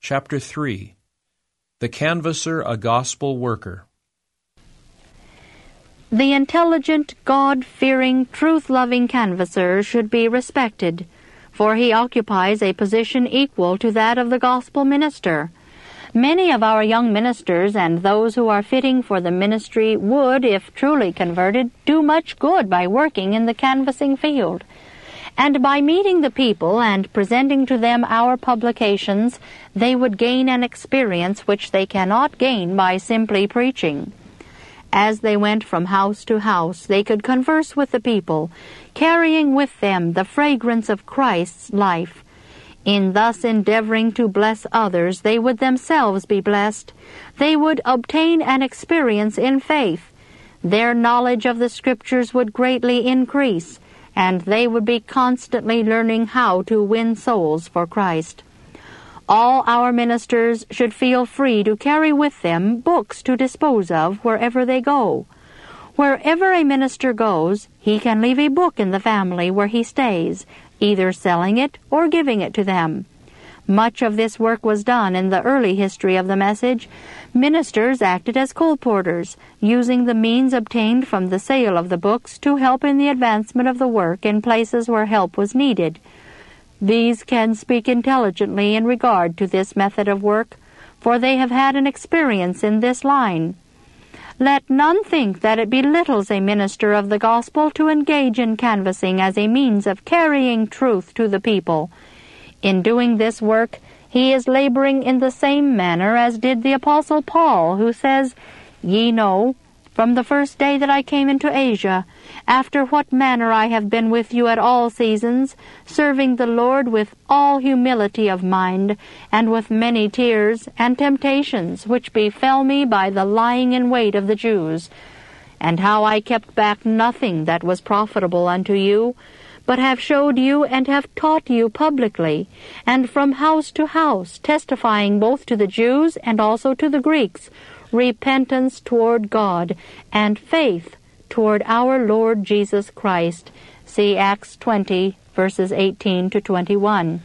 Chapter 3. The Canvasser a Gospel Worker. The intelligent, God-fearing, truth-loving canvasser should be respected, for he occupies a position equal to that of the gospel minister. Many of our young ministers and those who are fitting for the ministry would, if truly converted, do much good by working in the canvassing field. And by meeting the people and presenting to them our publications, they would gain an experience which they cannot gain by simply preaching. As they went from house to house, they could converse with the people, carrying with them the fragrance of Christ's life. In thus endeavoring to bless others, they would themselves be blessed. They would obtain an experience in faith. Their knowledge of the Scriptures would greatly increase, and they would be constantly learning how to win souls for Christ. All our ministers should feel free to carry with them books to dispose of wherever they go. Wherever a minister goes, he can leave a book in the family where he stays, either selling it or giving it to them. Much of this work was done in the early history of the message. Ministers acted as colporteurs, using the means obtained from the sale of the books to help in the advancement of the work in places where help was needed. These can speak intelligently in regard to this method of work, for they have had an experience in this line. Let none think that it belittles a minister of the gospel to engage in canvassing as a means of carrying truth to the people. In doing this work, he is laboring in the same manner as did the Apostle Paul, who says, "Ye know, from the first day that I came into Asia, after what manner I have been with you at all seasons, serving the Lord with all humility of mind, and with many tears and temptations, which befell me by the lying in wait of the Jews, and how I kept back nothing that was profitable unto you, but have showed you and have taught you publicly, and from house to house, testifying both to the Jews and also to the Greeks, repentance toward God, and faith toward our Lord Jesus Christ." See Acts 20, verses 18 to 21.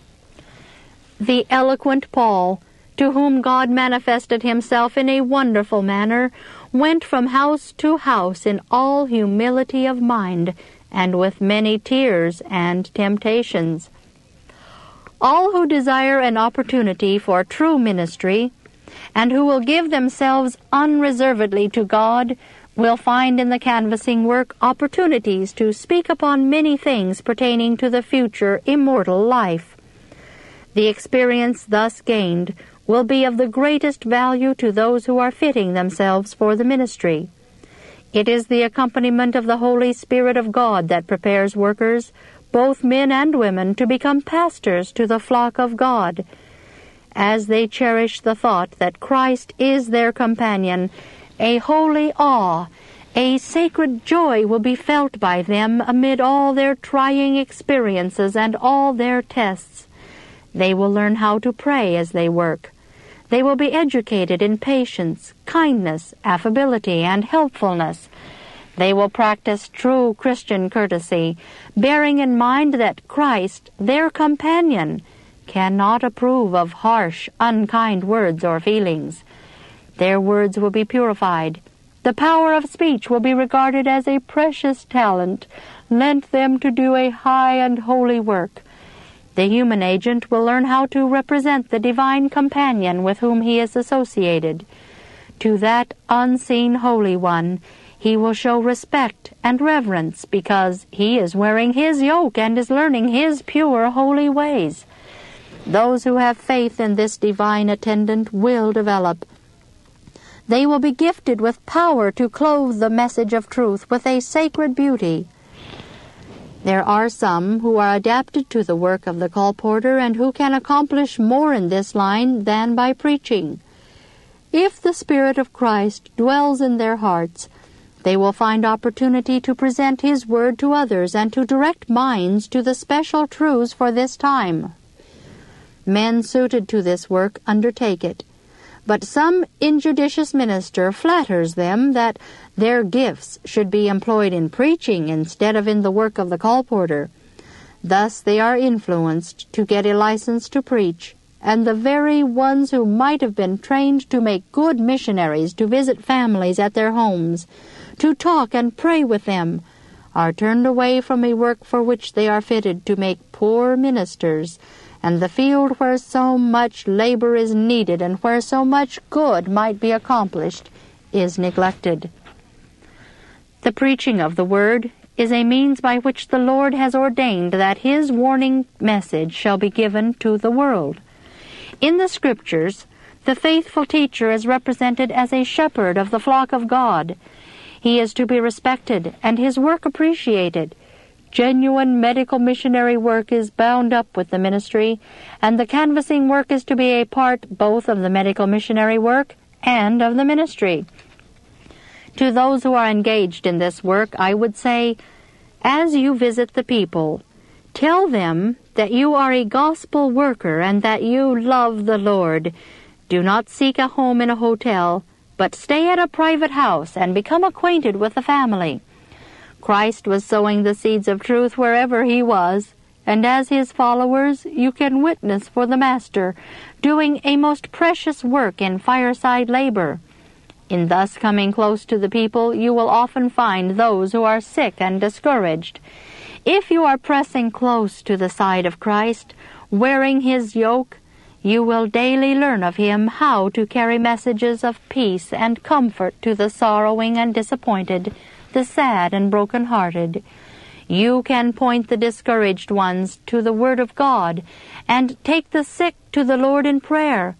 The eloquent Paul, to whom God manifested himself in a wonderful manner, went from house to house in all humility of mind, and with many tears and temptations. All who desire an opportunity for true ministry, and who will give themselves unreservedly to God, will find in the canvassing work opportunities to speak upon many things pertaining to the future immortal life. The experience thus gained will be of the greatest value to those who are fitting themselves for the ministry. It is the accompaniment of the Holy Spirit of God that prepares workers, both men and women, to become pastors to the flock of God. As they cherish the thought that Christ is their companion, a holy awe, a sacred joy will be felt by them amid all their trying experiences and all their tests. They will learn how to pray as they work. They will be educated in patience, kindness, affability, and helpfulness. They will practice true Christian courtesy, bearing in mind that Christ, their companion, cannot approve of harsh, unkind words or feelings. Their words will be purified. The power of speech will be regarded as a precious talent, lent them to do a high and holy work. The human agent will learn how to represent the divine companion with whom he is associated. To that unseen Holy One, he will show respect and reverence because he is wearing his yoke and is learning his pure, holy ways. Those who have faith in this divine attendant will develop. They will be gifted with power to clothe the message of truth with a sacred beauty. There are some who are adapted to the work of the colporteur and who can accomplish more in this line than by preaching. If the Spirit of Christ dwells in their hearts, they will find opportunity to present His Word to others and to direct minds to the special truths for this time. Men suited to this work undertake it, but some injudicious minister flatters them that their gifts should be employed in preaching instead of in the work of the colporteur. Thus they are influenced to get a license to preach, and the very ones who might have been trained to make good missionaries to visit families at their homes, to talk and pray with them, are turned away from a work for which they are fitted to make poor ministers, and the field where so much labor is needed and where so much good might be accomplished is neglected. The preaching of the Word is a means by which the Lord has ordained that His warning message shall be given to the world. In the Scriptures, the faithful teacher is represented as a shepherd of the flock of God. He is to be respected and his work appreciated. Genuine medical missionary work is bound up with the ministry, and the canvassing work is to be a part both of the medical missionary work and of the ministry. To those who are engaged in this work, I would say, as you visit the people, tell them that you are a gospel worker and that you love the Lord. Do not seek a home in a hotel, but stay at a private house and become acquainted with the family. Christ was sowing the seeds of truth wherever he was, and as his followers, you can witness for the Master, doing a most precious work in fireside labor. In thus coming close to the people, you will often find those who are sick and discouraged. If you are pressing close to the side of Christ, wearing his yoke, you will daily learn of him how to carry messages of peace and comfort to the sorrowing and disappointed, the sad and broken-hearted. You can point the discouraged ones to the Word of God and take the sick to the Lord in prayer.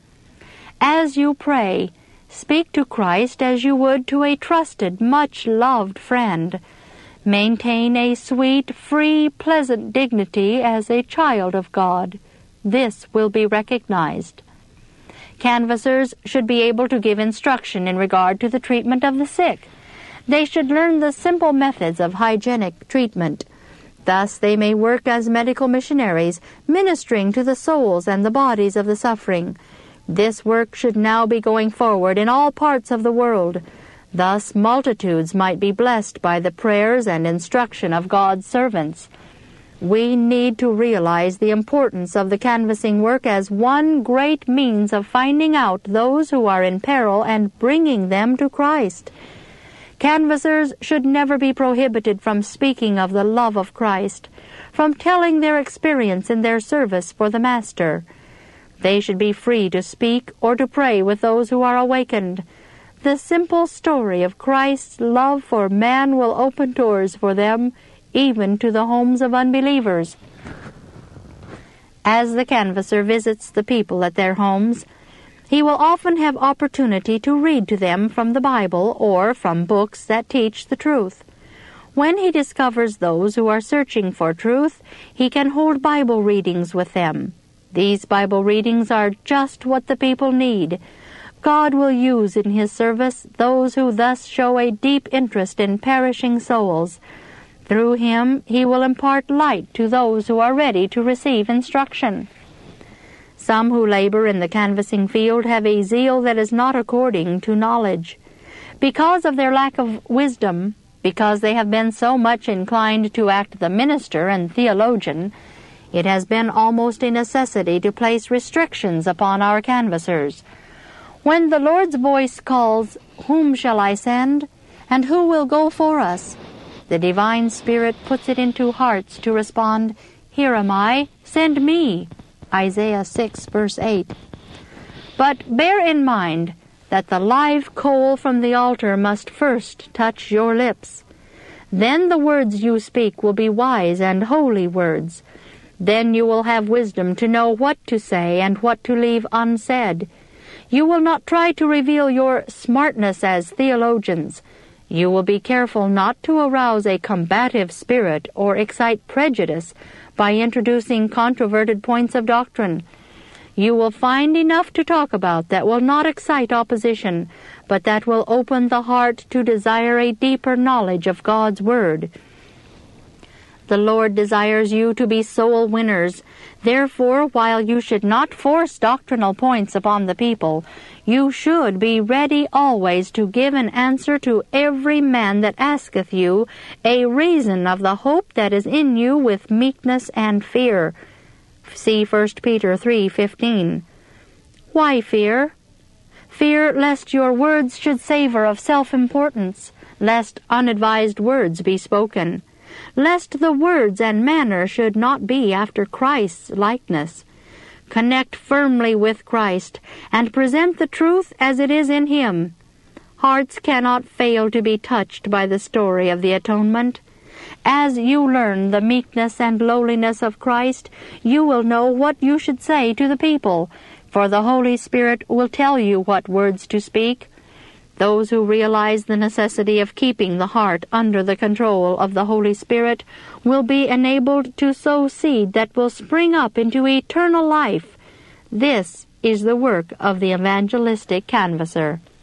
As you pray, speak to Christ as you would to a trusted, much-loved friend. Maintain a sweet, free, pleasant dignity as a child of God. This will be recognized. Canvassers should be able to give instruction in regard to the treatment of the sick. They should learn the simple methods of hygienic treatment. Thus they may work as medical missionaries, ministering to the souls and the bodies of the suffering. This work should now be going forward in all parts of the world. Thus multitudes might be blessed by the prayers and instruction of God's servants. We need to realize the importance of the canvassing work as one great means of finding out those who are in peril and bringing them to Christ. Canvassers should never be prohibited from speaking of the love of Christ, from telling their experience in their service for the Master. They should be free to speak or to pray with those who are awakened. The simple story of Christ's love for man will open doors for them, even to the homes of unbelievers. As the canvasser visits the people at their homes, he will often have opportunity to read to them from the Bible or from books that teach the truth. When he discovers those who are searching for truth, he can hold Bible readings with them. These Bible readings are just what the people need. God will use in his service those who thus show a deep interest in perishing souls. Through him, he will impart light to those who are ready to receive instruction. Some who labor in the canvassing field have a zeal that is not according to knowledge. Because of their lack of wisdom, because they have been so much inclined to act the minister and theologian, it has been almost a necessity to place restrictions upon our canvassers. When the Lord's voice calls, "Whom shall I send? And who will go for us?" the Divine Spirit puts it into hearts to respond, "Here am I, send me." Isaiah 6, verse 8. But bear in mind that the live coal from the altar must first touch your lips. Then the words you speak will be wise and holy words. Then you will have wisdom to know what to say and what to leave unsaid. You will not try to reveal your smartness as theologians. You will be careful not to arouse a combative spirit or excite prejudice by introducing controverted points of doctrine. You will find enough to talk about that will not excite opposition, but that will open the heart to desire a deeper knowledge of God's Word. The Lord desires you to be soul winners. Therefore, while you should not force doctrinal points upon the people, you should be ready always to give an answer to every man that asketh you a reason of the hope that is in you with meekness and fear. See 1 Peter 3:15. Why fear? Fear lest your words should savor of self-importance, lest unadvised words be spoken, lest the words and manner should not be after Christ's likeness. Connect firmly with Christ, and present the truth as it is in Him. Hearts cannot fail to be touched by the story of the atonement. As you learn the meekness and lowliness of Christ, you will know what you should say to the people, for the Holy Spirit will tell you what words to speak. Those who realize the necessity of keeping the heart under the control of the Holy Spirit will be enabled to sow seed that will spring up into eternal life. This is the work of the evangelistic canvasser.